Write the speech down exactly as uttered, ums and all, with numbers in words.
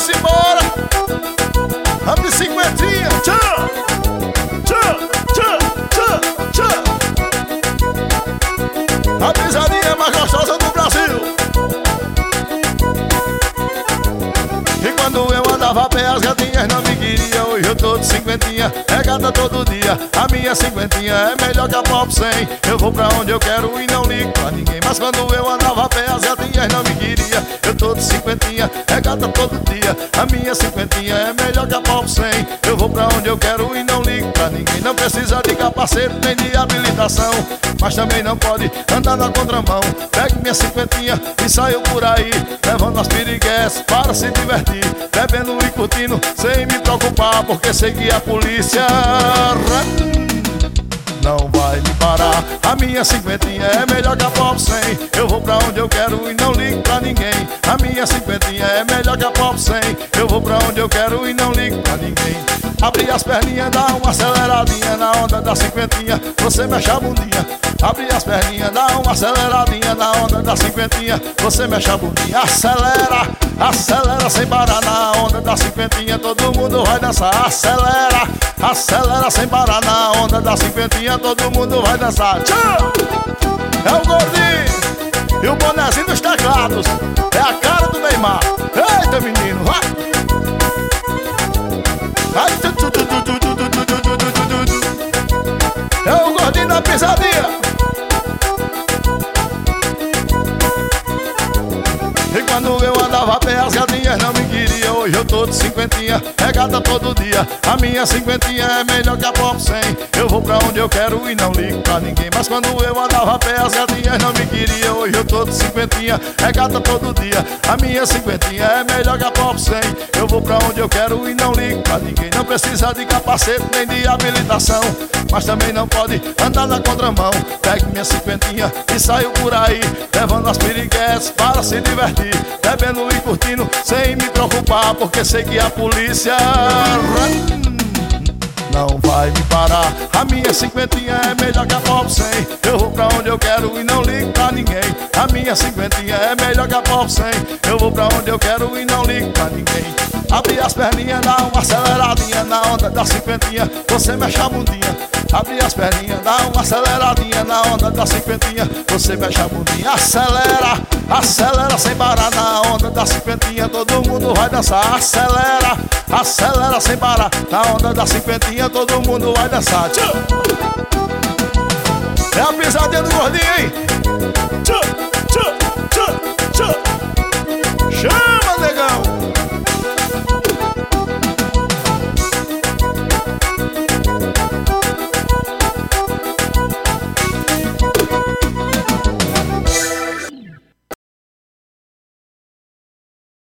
vamos embora. Vamos de cinquentinha. Tchau, tchau, tchau, tchau, tchau. A pisadinha mais gostosa do Brasil. E quando eu andava a pé as gatinhas não me queriam. Hoje eu tô de cinquentinha, regata todo dia. A minha cinquentinha é melhor que a Pop cem. Eu vou pra onde eu quero e não ligo pra ninguém. Mas quando eu andava a pé as gatinhas não me queriam. Eu tô de cinquentinha, regata todo dia. A minha cinquentinha é melhor que a Pop cem. Eu vou pra onde eu quero e não ligo pra ninguém. Não precisa de capacete nem de habilitação, mas também não pode andar na contramão. Pegue minha cinquentinha e saio por aí, levando as piriguetes para se divertir, bebendo e curtindo sem me preocupar, porque sei que a polícia não vai me parar. A minha cinquentinha é melhor que a Pop cem. Eu vou pra onde eu quero e não ligo pra ninguém. A minha cinquentinha é melhor que a Pop cem. Eu vou pra onde eu quero e não ligo pra ninguém. Abre as perninhas, dá uma aceleradinha na onda da cinquentinha, você mexe a bundinha. Abre as perninhas, dá uma aceleradinha na onda da cinquentinha, você mexe a bundinha. Acelera, acelera sem parar na onda da cinquentinha, todo mundo vai dançar. Acelera, acelera sem parar na onda da cinquentinha, todo mundo vai dançar. Tchau! É o gordinho e o bonezinho dos teclados, é a cara do Neymar. Eita menino, vai! Ai, tu, tu, tu, tu, tu, tu, tu, tu, tu, tu, tu. É o gordinho da pisadinha. E quando eu andava a pé as gatinhas não me queriam. Hoje eu tô de cinquentinha, regata todo dia. A minha cinquentinha é melhor que a Pop cem. Eu vou pra onde eu quero e não ligo pra ninguém. Mas quando eu andava a pé as gatinhas não me queriam. Hoje eu tô de cinquentinha, regata todo dia. A minha cinquentinha é melhor que a Pop cem. Eu vou pra onde eu quero e não ligo pra ninguém. Não precisa de capacete nem de habilitação, mas também não pode andar na contramão. Pegue minha cinquentinha e saio por aí, levando as piriguetes para se divertir, bebendo e curtindo sem me preocupar, porque sei que a polícia não vai me parar. A minha cinquentinha é melhor que a Pop cem. Eu vou pra onde eu quero e não ligo pra ninguém. A minha cinquentinha é melhor que a Pop cem. Eu vou pra onde eu quero e não ligo pra ninguém. Abre as perninhas, dá uma aceleradinha na onda da cinquentinha, você mexe a bundinha. Abre as perninhas, dá uma aceleradinha na onda da cinquentinha, você mexe a bundinha. Acelera, acelera sem parar na onda da cinquentinha, todo mundo vai dançar. Acelera, acelera sem parar na onda da cinquentinha, todo mundo vai dançar. Tchau! É a pisadinha do gordinho, hein? Tchau, tchau, tchau, tchau. Chama, negão!